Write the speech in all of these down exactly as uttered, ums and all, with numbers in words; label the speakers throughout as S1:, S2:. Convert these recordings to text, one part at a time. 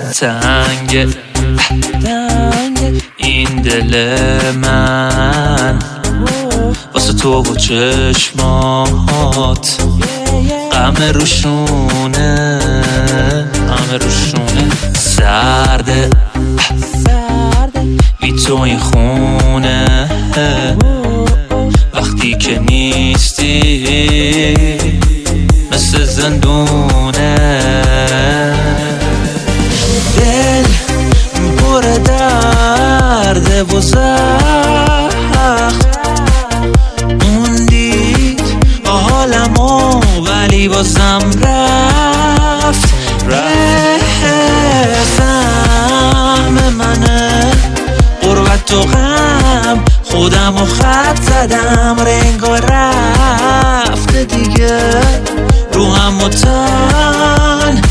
S1: تنگ این دل من واسه تو و چشمات غم روشونه غم روشونه سرده بی تو این خونه وقتی که نیستی مثل زندونه دل پر درد و زخم اون دید حالمو ولی بازم رفت رفت سهم منه غربت و غم خودم و خط زدم رنگا رفته دیگه روحم و تن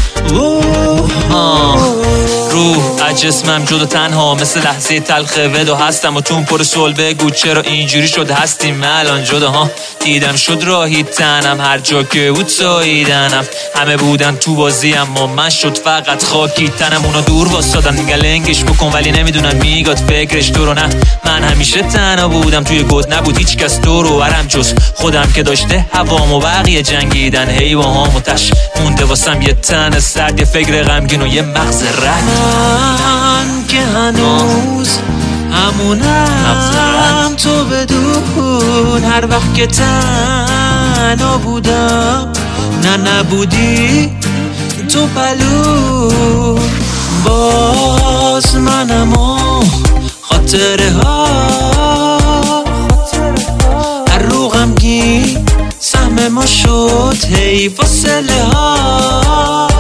S1: روح از جسمم جدا تنها مثل لحظه تلخ ودا هستم و تون پر صلح بگو چرا اینجوری شد هستیم الان جدا ها دیدم شد راهی تنم هر جا که بود ساییدنم همه بودن تو بازی اما من شد فقط خاکی تنم اونا دور واسادن میگن لنگش بکن ولی نمیدونن میگاد فکرش تو رو نه من همیشه تنها بودم توی گود نبود هیچ کس تو رو ورم جز خودم که داشته هوام و بقیه جنگیدن هی با هم و تش مونده واسم یه تن سرد یه فکر غمگین و یه مغز رد من که هنوز همونم تو بدون هر وقت که تنها بودم نه نبودی تو پلو باز منم و خاطره ها هر رو غمگین سهم ما شد هی فاصله ها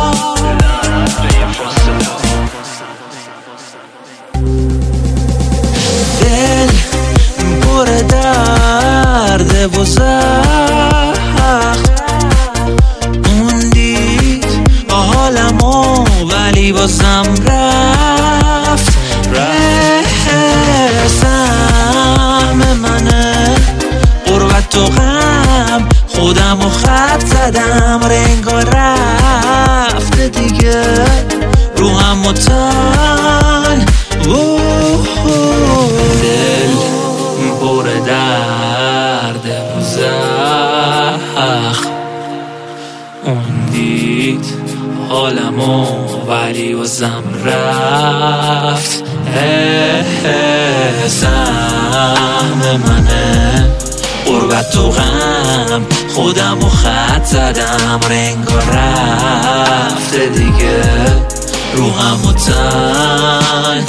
S1: دل پر درد و زخم اون دید حالمو ولی بازم رفت رفت سهم منه غربت و غم خودم و خط زدم رنگا رفته دیگه روحم و تن دل پر درد و زخم اون دید حالمو ولی بازم رفت سهم منه غربت و غم خودم و خط زدم رنگا رفته دیگه روحم و تن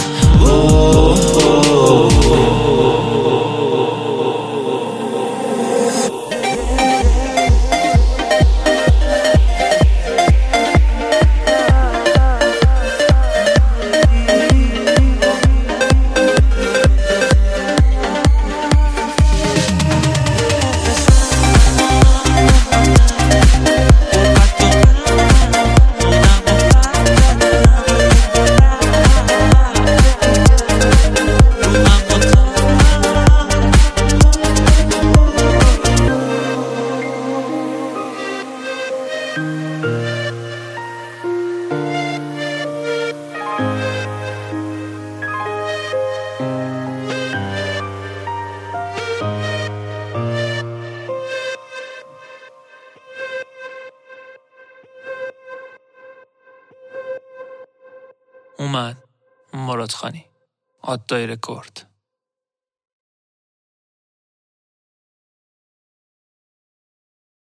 S1: اومد مراد خانی آدای رکورد.